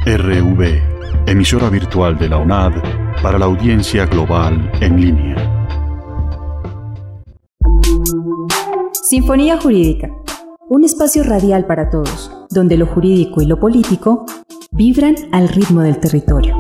RV, emisora virtual de la UNAD para la audiencia global en línea. Sinfonía Jurídica, un espacio radial para todos, donde lo jurídico y lo político vibran al ritmo del territorio.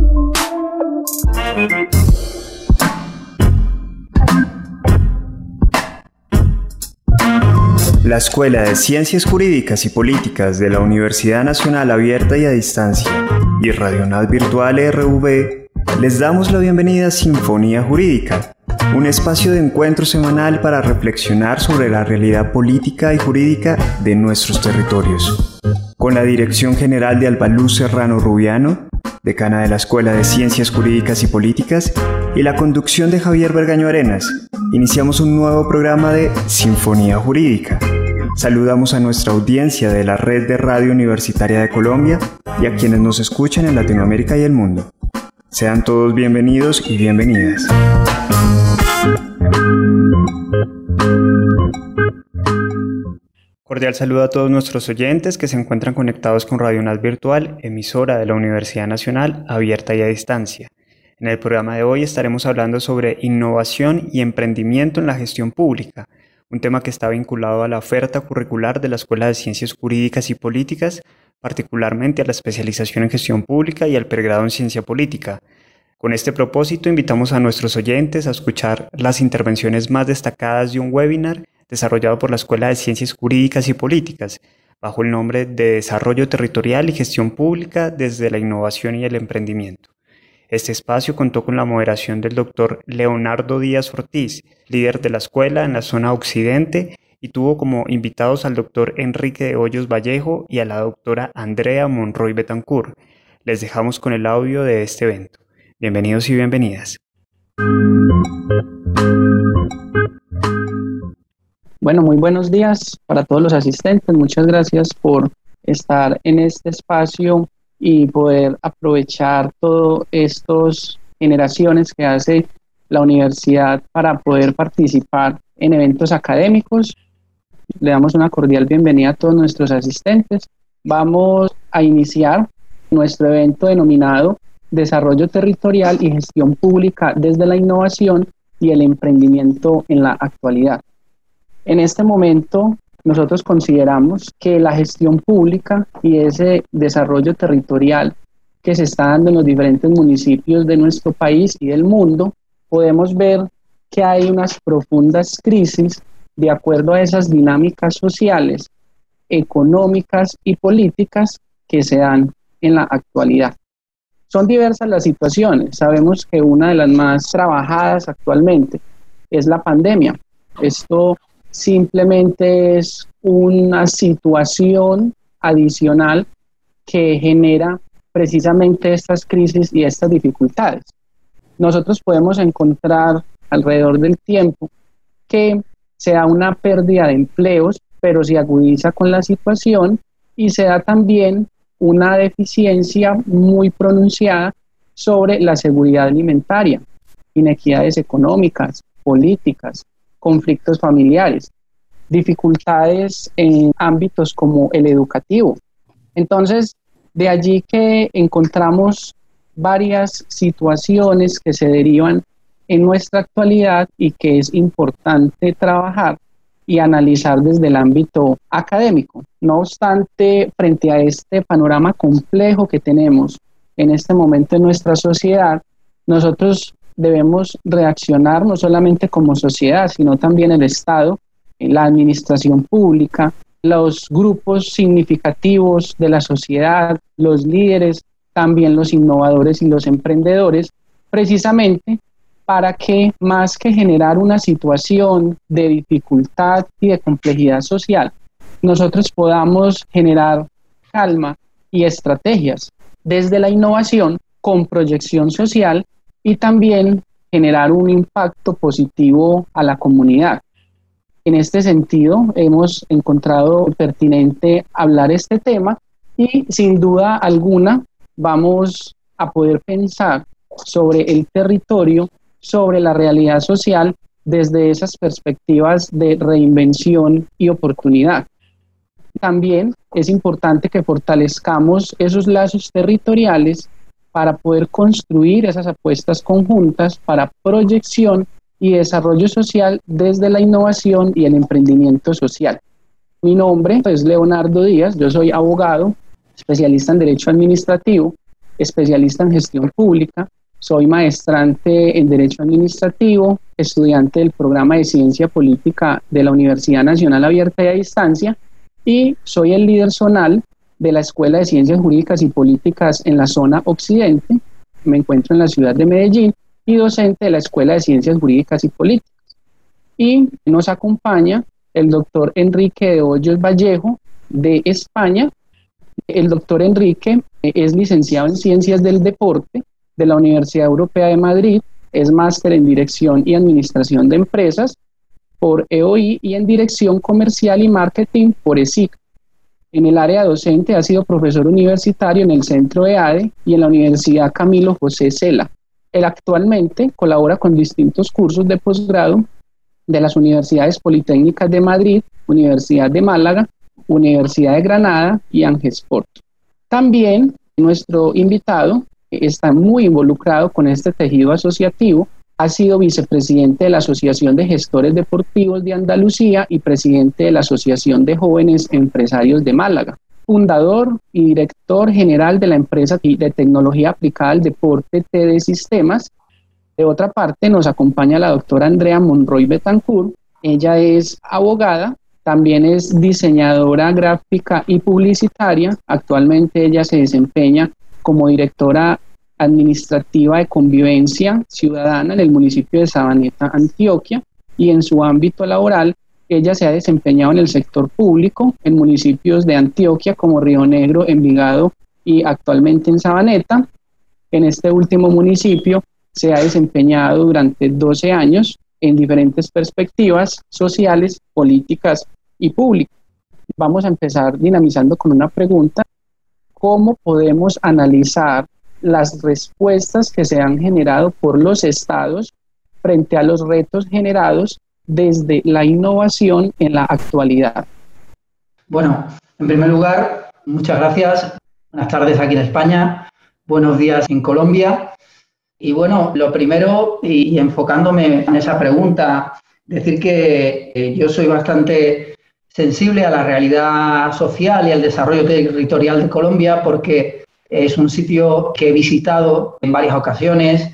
La Escuela de Ciencias Jurídicas y Políticas de la Universidad Nacional Abierta y a Distancia y Radio UNAD Virtual RV les damos la bienvenida a Sinfonía Jurídica, un espacio de encuentro semanal para reflexionar sobre la realidad política y jurídica de nuestros territorios. Con la dirección general de Albaluz Serrano Rubiano, decana de la Escuela de Ciencias Jurídicas y Políticas, y la conducción de Javier Bergaño Arenas, iniciamos un nuevo programa de Sinfonía Jurídica. Saludamos a nuestra audiencia de la Red de Radio Universitaria de Colombia y a quienes nos escuchan en Latinoamérica y el mundo. Sean todos bienvenidos y bienvenidas. Cordial saludo a todos nuestros oyentes que se encuentran conectados con Radio UNAD Virtual, emisora de la Universidad Nacional Abierta y a Distancia. En el programa de hoy estaremos hablando sobre innovación y emprendimiento en la gestión pública, un tema que está vinculado a la oferta curricular de la Escuela de Ciencias Jurídicas y Políticas, particularmente a la especialización en gestión pública y al pregrado en ciencia política. Con este propósito invitamos a nuestros oyentes a escuchar las intervenciones más destacadas de un webinar desarrollado por la Escuela de Ciencias Jurídicas y Políticas, bajo el nombre de Desarrollo Territorial y Gestión Pública desde la Innovación y el Emprendimiento. Este espacio contó con la moderación del doctor Leonardo Díaz Ortiz, líder de la escuela en la zona occidente, y tuvo como invitados al doctor Enrique de Hoyos Vallejo y a la doctora Andrea Monroy Betancourt. Les dejamos con el audio de este evento. Bienvenidos y bienvenidas. Bueno, muy buenos días para todos los asistentes. Muchas gracias por estar en este espacio y poder aprovechar todas estas generaciones que hace la universidad para poder participar en eventos académicos. Le damos una cordial bienvenida a todos nuestros asistentes. Vamos a iniciar nuestro evento denominado Desarrollo Territorial y Gestión Pública desde la Innovación y el Emprendimiento en la Actualidad. En este momento, nosotros consideramos que la gestión pública y ese desarrollo territorial que se está dando en los diferentes municipios de nuestro país y del mundo, podemos ver que hay unas profundas crisis de acuerdo a esas dinámicas sociales, económicas y políticas que se dan en la actualidad. Son diversas las situaciones. Sabemos que una de las más trabajadas actualmente es la pandemia. Esto simplemente es una situación adicional que genera precisamente estas crisis y estas dificultades. Nosotros podemos encontrar alrededor del tiempo que se da una pérdida de empleos, pero se agudiza con la situación y se da también una deficiencia muy pronunciada sobre la seguridad alimentaria, inequidades económicas, políticas, conflictos familiares, dificultades en ámbitos como el educativo. Entonces, de allí que encontramos varias situaciones que se derivan en nuestra actualidad y que es importante trabajar y analizar desde el ámbito académico. No obstante, frente a este panorama complejo que tenemos en este momento en nuestra sociedad, nosotros debemos reaccionar no solamente como sociedad, sino también el Estado, la administración pública, los grupos significativos de la sociedad, los líderes, también los innovadores y los emprendedores, precisamente para que más que generar una situación de dificultad y de complejidad social, nosotros podamos generar calma y estrategias desde la innovación con proyección social y también generar un impacto positivo a la comunidad. En este sentido, hemos encontrado pertinente hablar este tema y sin duda alguna vamos a poder pensar sobre el territorio, sobre la realidad social desde esas perspectivas de reinvención y oportunidad. también es importante que fortalezcamos esos lazos territoriales para poder construir esas apuestas conjuntas para proyección y desarrollo social desde la innovación y el emprendimiento social. Mi nombre es Leonardo Díaz, yo soy abogado, especialista en Derecho Administrativo, especialista en Gestión Pública, soy maestrante en Derecho Administrativo, estudiante del programa de Ciencia Política de la Universidad Nacional Abierta y a Distancia, y soy el líder zonal de la Escuela de Ciencias Jurídicas y Políticas en la zona occidente. Me encuentro en la ciudad de Medellín y docente de la Escuela de Ciencias Jurídicas y Políticas. Y nos acompaña el doctor Enrique de Hoyos Vallejo de España. El doctor Enrique es licenciado en Ciencias del Deporte de la Universidad Europea de Madrid, es máster en Dirección y Administración de Empresas por EOI y en Dirección Comercial y Marketing por ESIC. En el área docente ha sido profesor universitario en el Centro EADE y en la Universidad Camilo José Cela. Él actualmente colabora con distintos cursos de posgrado de las Universidades Politécnicas de Madrid, Universidad de Málaga, Universidad de Granada y Angesport. También nuestro invitado está muy involucrado con este tejido asociativo, ha sido vicepresidente de la Asociación de Gestores Deportivos de Andalucía y presidente de la Asociación de Jóvenes Empresarios de Málaga, fundador y director general de la empresa de tecnología aplicada al deporte TD Sistemas. De otra parte, nos acompaña la doctora Andrea Monroy Betancourt. Ella es abogada, también es diseñadora gráfica y publicitaria. Actualmente ella se desempeña como directora administrativa de convivencia ciudadana en el municipio de Sabaneta, Antioquia, y en su ámbito laboral ella se ha desempeñado en el sector público en municipios de Antioquia como Río Negro, Envigado y actualmente en Sabaneta. En este último municipio se ha desempeñado durante 12 años en diferentes perspectivas sociales, políticas y públicas. Vamos a empezar dinamizando con una pregunta: ¿cómo podemos analizar las respuestas que se han generado por los estados frente a los retos generados desde la innovación en la actualidad? Bueno, en primer lugar, muchas gracias. Buenas tardes aquí en España, buenos días en Colombia. Y bueno, lo primero, y enfocándome en esa pregunta, decir que yo soy bastante sensible a la realidad social y al desarrollo territorial de Colombia, porque es un sitio que he visitado en varias ocasiones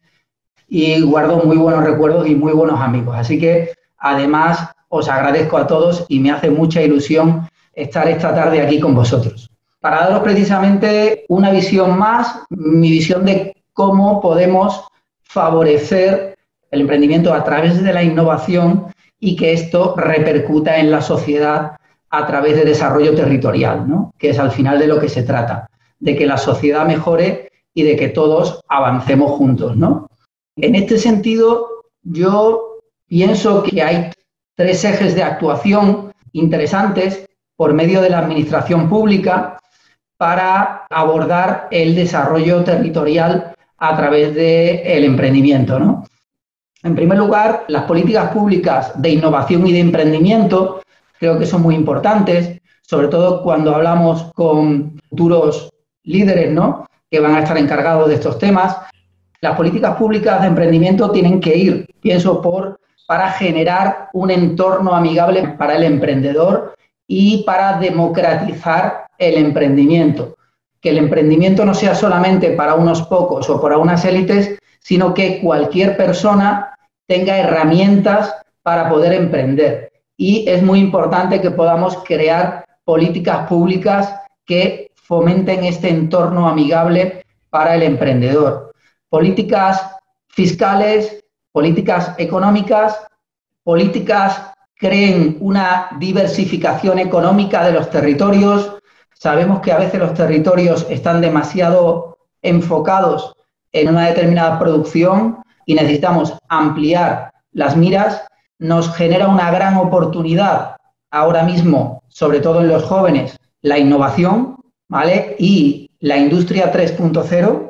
y guardo muy buenos recuerdos y muy buenos amigos. Así que, además, os agradezco a todos y me hace mucha ilusión estar esta tarde aquí con vosotros. Para daros precisamente una visión más, mi visión de cómo podemos favorecer el emprendimiento a través de la innovación y que esto repercuta en la sociedad a través de desarrollo territorial, ¿no? Que es al final de lo que se trata, de que la sociedad mejore y de que todos avancemos juntos, ¿no? En este sentido, yo pienso que hay 3 ejes de actuación interesantes por medio de la administración pública para abordar el desarrollo territorial a través del emprendimiento, ¿no? En primer lugar, las políticas públicas de innovación y de emprendimiento creo que son muy importantes, sobre todo cuando hablamos con futuros líderes, ¿no?, que van a estar encargados de estos temas. Las políticas públicas de emprendimiento tienen que ir, pienso, para generar un entorno amigable para el emprendedor y para democratizar el emprendimiento. Que el emprendimiento no sea solamente para unos pocos o para unas élites, sino que cualquier persona tenga herramientas para poder emprender. Y es muy importante que podamos crear políticas públicas que fomenten este entorno amigable para el emprendedor. Políticas fiscales, políticas económicas, políticas creen una diversificación económica de los territorios. Sabemos que a veces los territorios están demasiado enfocados en una determinada producción y necesitamos ampliar las miras. Nos genera una gran oportunidad ahora mismo, sobre todo en los jóvenes, la innovación, ¿vale?, y la industria 3.0,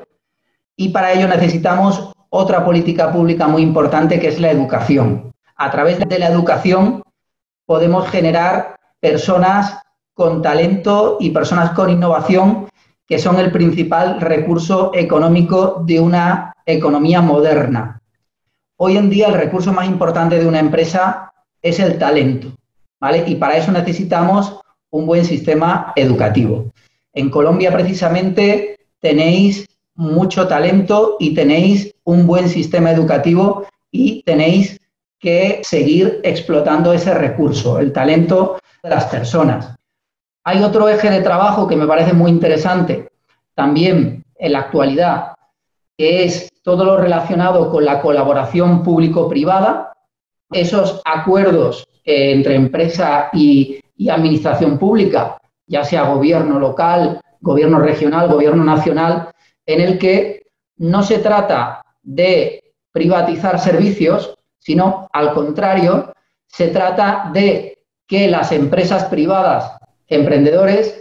y para ello necesitamos otra política pública muy importante, que es la educación. A través de la educación podemos generar personas con talento y personas con innovación, que son el principal recurso económico de una economía moderna. Hoy en día el recurso más importante de una empresa es el talento, ¿vale? Y para eso necesitamos un buen sistema educativo. En Colombia, precisamente, tenéis mucho talento y tenéis un buen sistema educativo y tenéis que seguir explotando ese recurso, el talento de las personas. Hay otro eje de trabajo que me parece muy interesante también en la actualidad, que es todo lo relacionado con la colaboración público-privada, esos acuerdos entre empresa y administración pública, ya sea gobierno local, gobierno regional, gobierno nacional, en el que no se trata de privatizar servicios, sino al contrario, se trata de que las empresas privadas, emprendedores,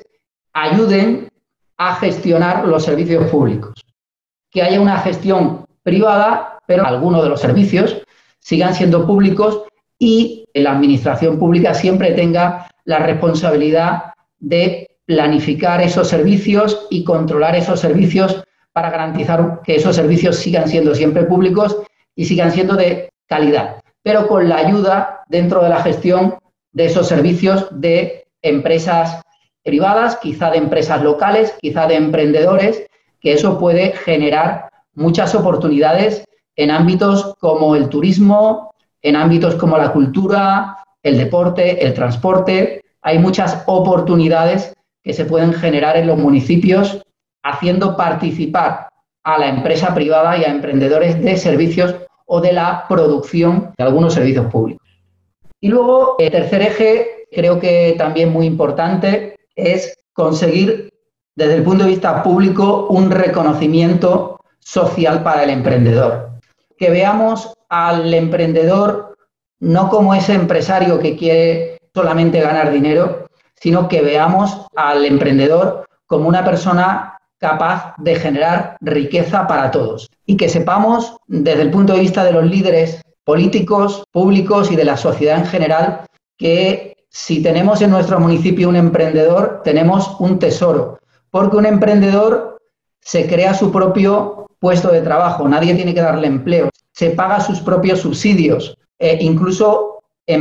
ayuden a gestionar los servicios públicos. Que haya una gestión privada, pero algunos de los servicios sigan siendo públicos y la administración pública siempre tenga la responsabilidad de planificar esos servicios y controlar esos servicios para garantizar que esos servicios sigan siendo siempre públicos y sigan siendo de calidad, pero con la ayuda dentro de la gestión de esos servicios de empresas privadas, quizá de empresas locales, quizá de emprendedores, que eso puede generar muchas oportunidades en ámbitos como el turismo, en ámbitos como la cultura, el deporte, el transporte. Hay muchas oportunidades que se pueden generar en los municipios haciendo participar a la empresa privada y a emprendedores de servicios o de la producción de algunos servicios públicos. Y luego, el tercer eje, creo que también muy importante, es conseguir, desde el punto de vista público, un reconocimiento social para el emprendedor. Que veamos al emprendedor no como ese empresario que quiere solamente ganar dinero, sino que veamos al emprendedor como una persona capaz de generar riqueza para todos. Y que sepamos, desde el punto de vista de los líderes políticos, públicos y de la sociedad en general, que si tenemos en nuestro municipio un emprendedor, tenemos un tesoro, porque un emprendedor se crea su propio puesto de trabajo, nadie tiene que darle empleo, se paga sus propios subsidios, incluso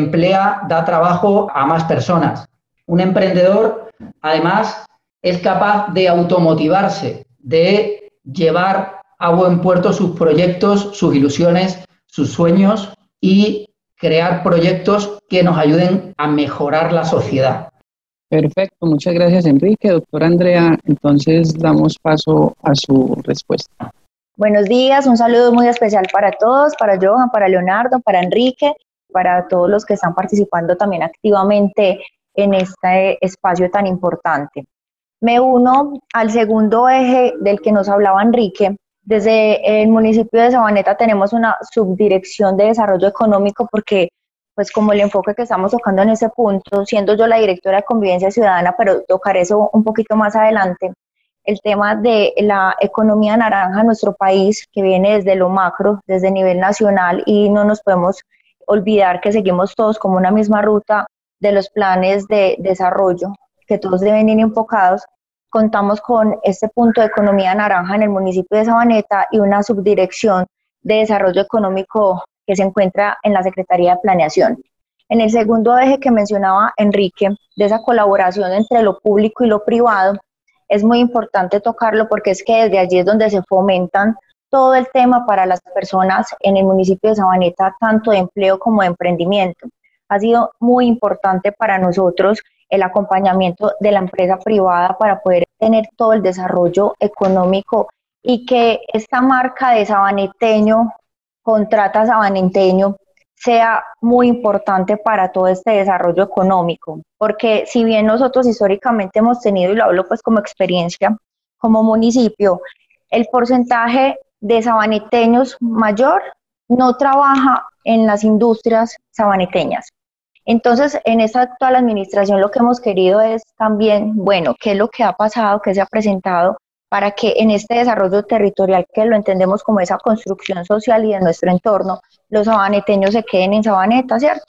da trabajo a más personas. Un emprendedor, además, es capaz de automotivarse, de llevar a buen puerto sus proyectos, sus ilusiones, sus sueños y crear proyectos que nos ayuden a mejorar la sociedad. Perfecto, muchas gracias Enrique. Doctora Andrea, entonces damos paso a su respuesta. Buenos días, un saludo muy especial para todos, para Johan, para Leonardo, para Enrique, para todos los que están participando también activamente en este espacio tan importante. Me uno al segundo eje del que nos hablaba Enrique. Desde el municipio de Sabaneta tenemos una subdirección de desarrollo económico porque, pues como el enfoque que estamos tocando en ese punto, siendo yo la directora de Convivencia Ciudadana, pero tocar eso un poquito más adelante, el tema de la economía naranja en nuestro país, que viene desde lo macro, desde el nivel nacional, y no nos podemos olvidar que seguimos todos como una misma ruta de los planes de desarrollo, que todos deben ir enfocados. Contamos con este punto de economía naranja en el municipio de Sabaneta y una subdirección de desarrollo económico que se encuentra en la Secretaría de Planeación. En el segundo eje que mencionaba Enrique, de esa colaboración entre lo público y lo privado, es muy importante tocarlo porque es que desde allí es donde se fomentan todo el tema para las personas en el municipio de Sabaneta, tanto de empleo como de emprendimiento. Ha sido muy importante para nosotros el acompañamiento de la empresa privada para poder tener todo el desarrollo económico y que esta marca de sabaneteño, contrata sabaneteño, sea muy importante para todo este desarrollo económico, porque si bien nosotros históricamente hemos tenido, y lo hablo pues como experiencia, como municipio, el porcentaje de sabaneteños mayor no trabaja en las industrias sabaneteñas. Entonces, en esta actual administración lo que hemos querido es también, bueno, qué es lo que ha pasado, qué se ha presentado, para que en este desarrollo territorial, que lo entendemos como esa construcción social y de nuestro entorno, los sabaneteños se queden en Sabaneta, ¿cierto?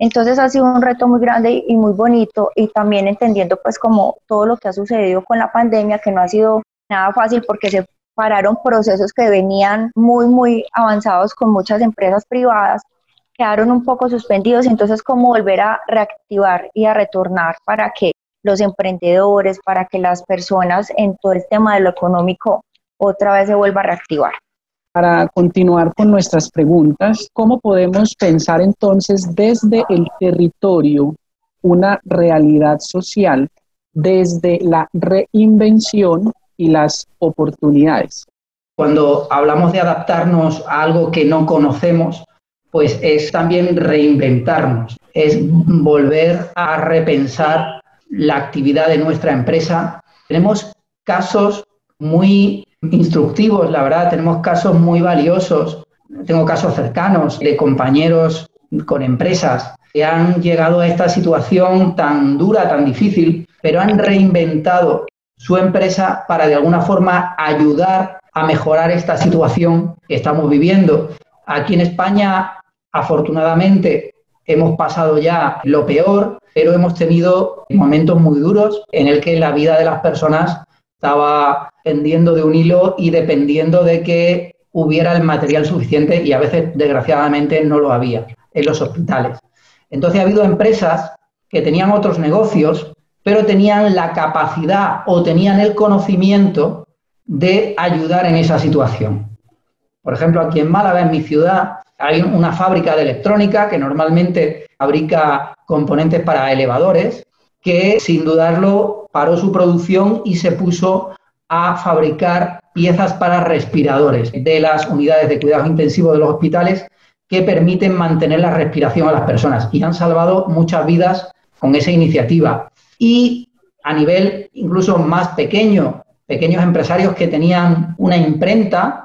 Entonces ha sido un reto muy grande y muy bonito, y también entendiendo pues como todo lo que ha sucedido con la pandemia, que no ha sido nada fácil porque se pararon procesos que venían muy avanzados con muchas empresas privadas, quedaron un poco suspendidos. Entonces cómo volver a reactivar y a retornar para que los emprendedores, para que las personas en todo el tema de lo económico otra vez se vuelva a reactivar. Para continuar con nuestras preguntas, ¿cómo podemos pensar entonces desde el territorio una realidad social desde la reinvención y las oportunidades? Cuando hablamos de adaptarnos a algo que no conocemos, pues es también reinventarnos, es volver a repensar la actividad de nuestra empresa. Tenemos casos muy instructivos, la verdad, tenemos casos muy valiosos. Tengo casos cercanos de compañeros con empresas que han llegado a esta situación tan dura, tan difícil, pero han reinventado su empresa para de alguna forma ayudar a mejorar esta situación que estamos viviendo. Aquí en España, afortunadamente, hemos pasado ya lo peor, pero hemos tenido momentos muy duros en el que la vida de las personas estaba pendiendo de un hilo y dependiendo de que hubiera el material suficiente, y a veces, desgraciadamente, no lo había en los hospitales. Entonces ha habido empresas que tenían otros negocios, pero tenían la capacidad o tenían el conocimiento de ayudar en esa situación. Por ejemplo, aquí en Málaga, en mi ciudad, hay una fábrica de electrónica que normalmente fabrica componentes para elevadores, que sin dudarlo paró su producción y se puso a fabricar piezas para respiradores de las unidades de cuidados intensivos de los hospitales, que permiten mantener la respiración a las personas, y han salvado muchas vidas con esa iniciativa. Y a nivel incluso más pequeño, pequeños empresarios que tenían una imprenta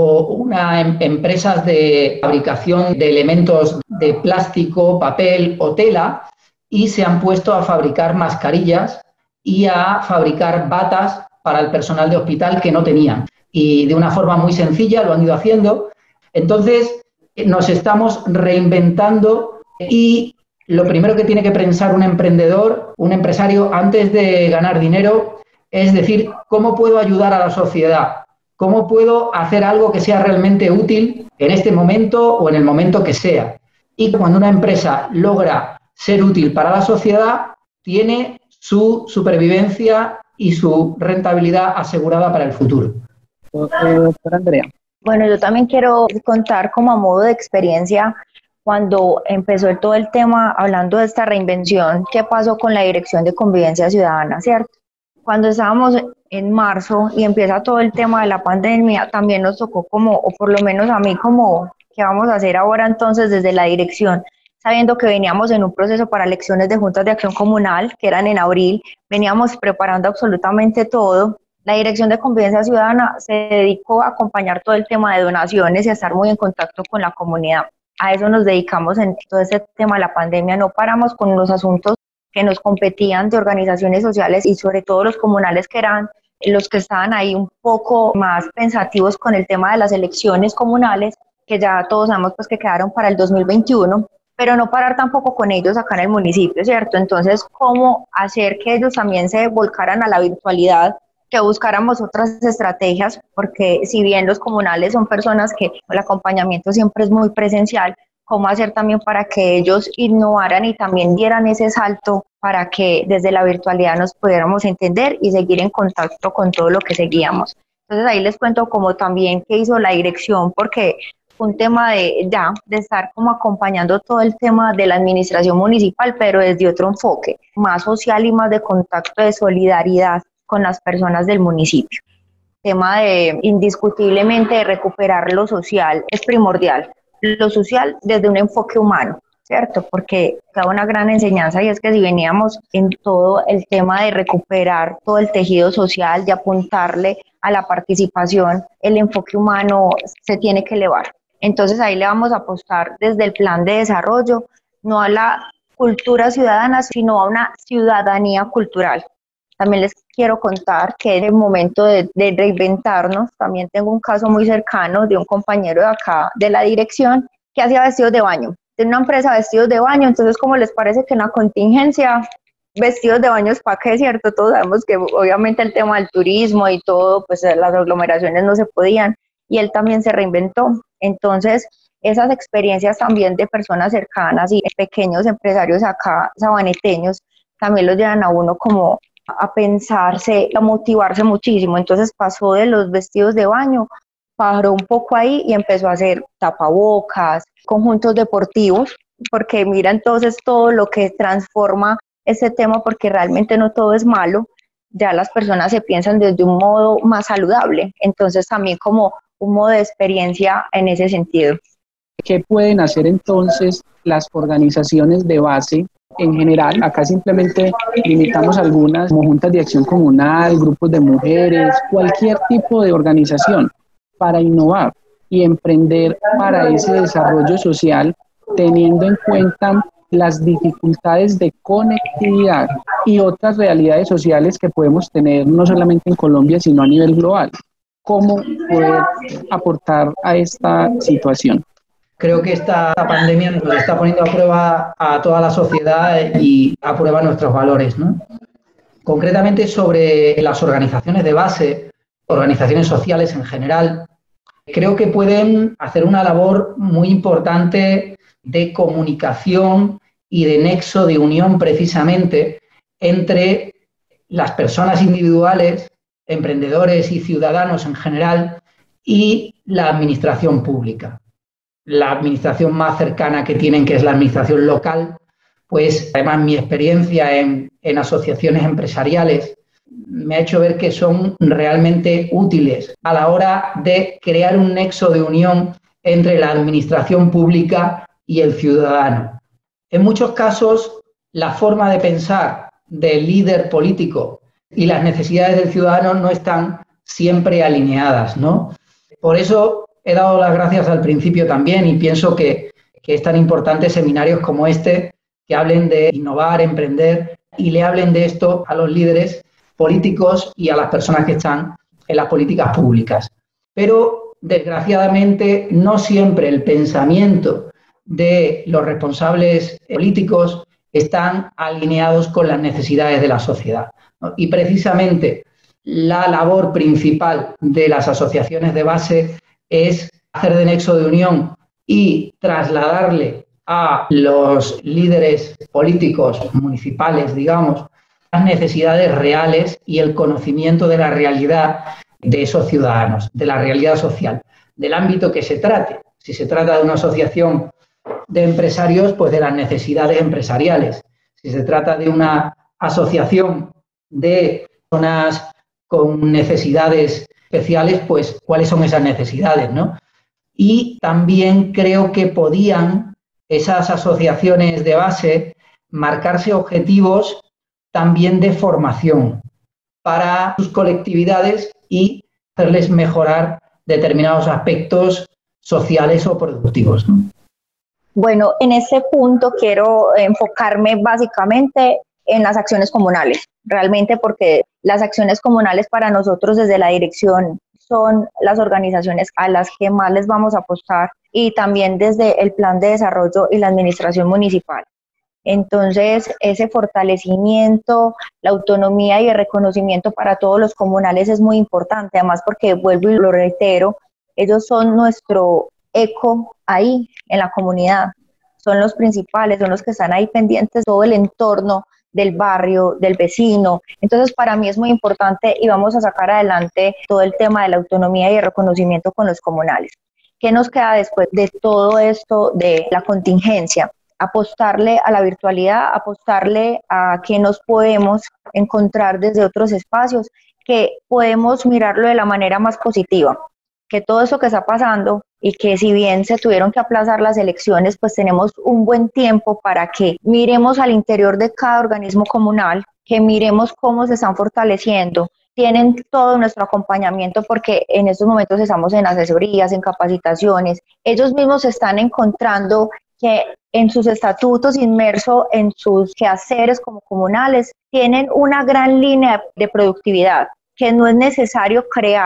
o empresas de fabricación de elementos de plástico, papel o tela, y se han puesto a fabricar mascarillas y a fabricar batas para el personal de hospital que no tenían. Y de una forma muy sencilla lo han ido haciendo. Entonces nos estamos reinventando, y lo primero que tiene que pensar un emprendedor, un empresario, antes de ganar dinero, es decir, ¿cómo puedo ayudar a la sociedad? ¿Cómo puedo hacer algo que sea realmente útil en este momento o en el momento que sea? Y cuando una empresa logra ser útil para la sociedad, tiene su supervivencia y su rentabilidad asegurada para el futuro. Doctora Andrea. Bueno, yo también quiero contar como a modo de experiencia cuando empezó todo el tema, hablando de esta reinvención, ¿qué pasó con la Dirección de Convivencia Ciudadana, cierto? Cuando estábamos en marzo y empieza todo el tema de la pandemia, también nos tocó como, o por lo menos a mí, como, ¿qué vamos a hacer ahora entonces desde la dirección? Sabiendo que veníamos en un proceso para elecciones de juntas de acción comunal, que eran en abril, veníamos preparando absolutamente todo. La Dirección de Convivencia Ciudadana se dedicó a acompañar todo el tema de donaciones y a estar muy en contacto con la comunidad. A eso nos dedicamos en todo ese tema de la pandemia. No paramos con los asuntos que nos competían de organizaciones sociales, y sobre todo los comunales, que eran los que estaban ahí un poco más pensativos con el tema de las elecciones comunales, que ya todos sabemos pues que quedaron para el 2021, pero no parar tampoco con ellos acá en el municipio, ¿cierto? Entonces, ¿cómo hacer que ellos también se volcaran a la virtualidad, que buscáramos otras estrategias? Porque si bien los comunales son personas que el acompañamiento siempre es muy presencial, ¿cómo hacer también para que ellos innovaran y también dieran ese salto para que desde la virtualidad nos pudiéramos entender y seguir en contacto con todo lo que seguíamos? Entonces ahí les cuento como también qué hizo la dirección, porque fue un tema de estar como acompañando todo el tema de la administración municipal, pero desde otro enfoque, más social y más de contacto, de solidaridad con las personas del municipio. Tema de indiscutiblemente de recuperar lo social es primordial. Lo social desde un enfoque humano, ¿cierto? Porque da una gran enseñanza, y es que si veníamos en todo el tema de recuperar todo el tejido social, de apuntarle a la participación, el enfoque humano se tiene que elevar. Entonces ahí le vamos a apostar desde el plan de desarrollo, no a la cultura ciudadana, sino a una ciudadanía cultural. También les quiero contar que en el momento de reinventarnos, también tengo un caso muy cercano de un compañero de acá de la dirección que hacía vestidos de baño. tiene una empresa de vestidos de baño, entonces ¿cómo les parece que en la contingencia vestidos de baño es para qué, cierto? Todos sabemos que obviamente el tema del turismo y todo, pues las aglomeraciones no se podían, y él también se reinventó. Entonces, esas experiencias también de personas cercanas y pequeños empresarios acá, sabaneteños, también los llevan a uno como a pensarse, a motivarse muchísimo. Entonces pasó de los vestidos de baño, paró un poco ahí y empezó a hacer tapabocas, conjuntos deportivos, porque mira entonces todo lo que transforma este tema, porque realmente no todo es malo, ya las personas se piensan desde un modo más saludable, entonces también como un modo de experiencia en ese sentido. ¿Qué pueden hacer entonces las organizaciones de base en general? Acá simplemente limitamos algunas, como juntas de acción comunal, grupos de mujeres, cualquier tipo de organización para innovar y emprender para ese desarrollo social, teniendo en cuenta las dificultades de conectividad y otras realidades sociales que podemos tener no solamente en Colombia, sino a nivel global. ¿Cómo poder aportar a esta situación? Creo que esta pandemia nos está poniendo a prueba a toda la sociedad y a prueba nuestros valores, ¿no? Concretamente sobre las organizaciones de base, organizaciones sociales en general, creo que pueden hacer una labor muy importante de comunicación y de nexo de unión precisamente entre las personas individuales, emprendedores y ciudadanos en general y la administración pública. La administración más cercana que tienen, que es la administración local, pues además mi experiencia en asociaciones empresariales me ha hecho ver que son realmente útiles a la hora de crear un nexo de unión entre la administración pública y el ciudadano. En muchos casos, la forma de pensar del líder político y las necesidades del ciudadano no están siempre alineadas, ¿no? Por eso he dado las gracias al principio también y pienso que es tan importante seminarios como este que hablen de innovar, emprender y le hablen de esto a los líderes políticos y a las personas que están en las políticas públicas. Pero, desgraciadamente, no siempre el pensamiento de los responsables políticos están alineados con las necesidades de la sociedad, ¿no? Y precisamente la labor principal de las asociaciones de base es hacer de nexo de unión y trasladarle a los líderes políticos municipales, digamos, las necesidades reales y el conocimiento de la realidad de esos ciudadanos, de la realidad social, del ámbito que se trate. Si se trata de una asociación de empresarios, pues de las necesidades empresariales. Si se trata de una asociación de personas con necesidades especiales, pues cuáles son esas necesidades, ¿no? Y también creo que podían esas asociaciones de base marcarse objetivos también de formación para sus colectividades y hacerles mejorar determinados aspectos sociales o productivos, ¿no? Bueno, en este punto quiero enfocarme básicamente en las acciones comunales, realmente porque las acciones comunales para nosotros desde la dirección son las organizaciones a las que más les vamos a apostar y también desde el plan de desarrollo y la administración municipal. Entonces, ese fortalecimiento, la autonomía y el reconocimiento para todos los comunales es muy importante, además porque, vuelvo y lo reitero, ellos son nuestro eco ahí en la comunidad, son los principales, son los que están ahí pendientes, todo el entorno del barrio, del vecino. Entonces, para mí es muy importante y vamos a sacar adelante todo el tema de la autonomía y el reconocimiento con los comunales. ¿Qué nos queda después de todo esto de la contingencia? Apostarle a la virtualidad, apostarle a que nos podemos encontrar desde otros espacios, que podemos mirarlo de la manera más positiva, que todo eso que está pasando y que si bien se tuvieron que aplazar las elecciones, pues tenemos un buen tiempo para que miremos al interior de cada organismo comunal, que miremos cómo se están fortaleciendo, tienen todo nuestro acompañamiento porque en estos momentos estamos en asesorías, en capacitaciones, ellos mismos se están encontrando que en sus estatutos, inmerso en sus quehaceres como comunales, tienen una gran línea de productividad, que no es necesario crear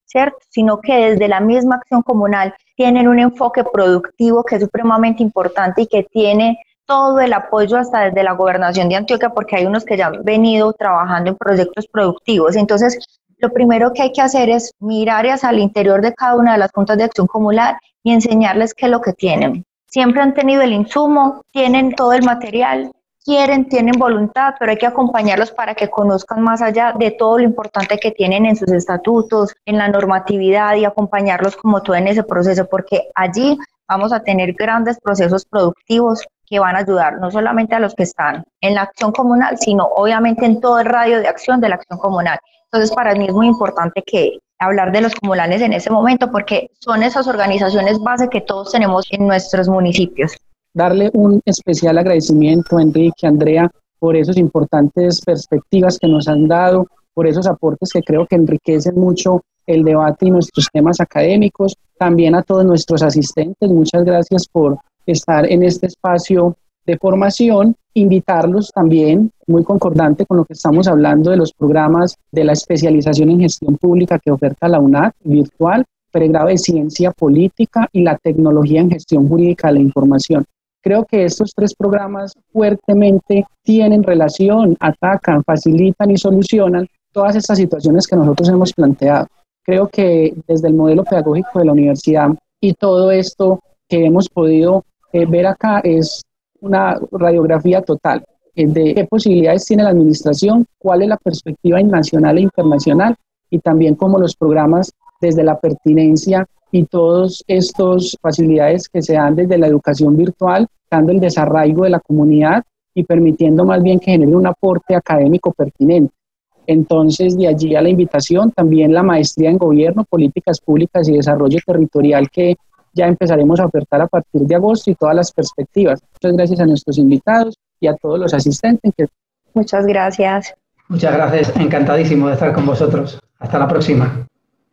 ¿cierto? Sino que desde la misma acción comunal tienen un enfoque productivo que es supremamente importante y que tiene todo el apoyo hasta desde la Gobernación de Antioquia, porque hay unos que ya han venido trabajando en proyectos productivos. Entonces, lo primero que hay que hacer es mirar hacia el interior de cada una de las juntas de acción comunal y enseñarles qué es lo que tienen. Siempre han tenido el insumo, tienen todo el material, tienen voluntad, pero hay que acompañarlos para que conozcan más allá de todo lo importante que tienen en sus estatutos, en la normatividad, y acompañarlos como todo en ese proceso, porque allí vamos a tener grandes procesos productivos que van a ayudar no solamente a los que están en la acción comunal, sino obviamente en todo el radio de acción de la acción comunal. Entonces, para mí es muy importante que hablar de los comunales en ese momento, porque son esas organizaciones base que todos tenemos en nuestros municipios. Darle un especial agradecimiento a Enrique, Andrea, por esas importantes perspectivas que nos han dado, por esos aportes que creo que enriquecen mucho el debate y nuestros temas académicos. También a todos nuestros asistentes, muchas gracias por estar en este espacio de formación. Invitarlos también, muy concordante con lo que estamos hablando de los programas de la especialización en gestión pública que oferta la UNAD virtual, pregrado de ciencia política y la tecnología en gestión jurídica de la información. Creo que estos tres programas fuertemente tienen relación, atacan, facilitan y solucionan todas estas situaciones que nosotros hemos planteado. Creo que desde el modelo pedagógico de la universidad y todo esto que hemos podido ver acá es una radiografía total de qué posibilidades tiene la administración, cuál es la perspectiva nacional e internacional, y también cómo los programas desde la pertinencia y todas estas facilidades que se dan desde la educación virtual, dando el desarraigo de la comunidad y permitiendo más bien que genere un aporte académico pertinente. Entonces, de allí a la invitación, también la maestría en gobierno, políticas públicas y desarrollo territorial, que ya empezaremos a ofertar a partir de agosto, y todas las perspectivas. Muchas gracias a nuestros invitados y a todos los asistentes. Muchas gracias. Muchas gracias, encantadísimo de estar con vosotros. Hasta la próxima.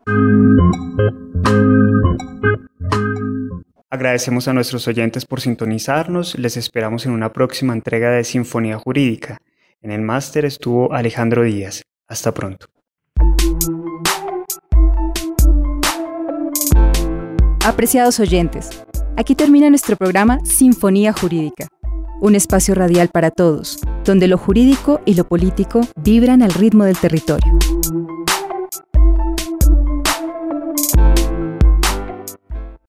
Agradecemos a nuestros oyentes por sintonizarnos. Les esperamos en una próxima entrega de Sinfonía Jurídica. En el máster estuvo Alejandro Díaz. Hasta pronto. Apreciados oyentes, aquí termina nuestro programa Sinfonía Jurídica, un espacio radial para todos, donde lo jurídico y lo político vibran al ritmo del territorio.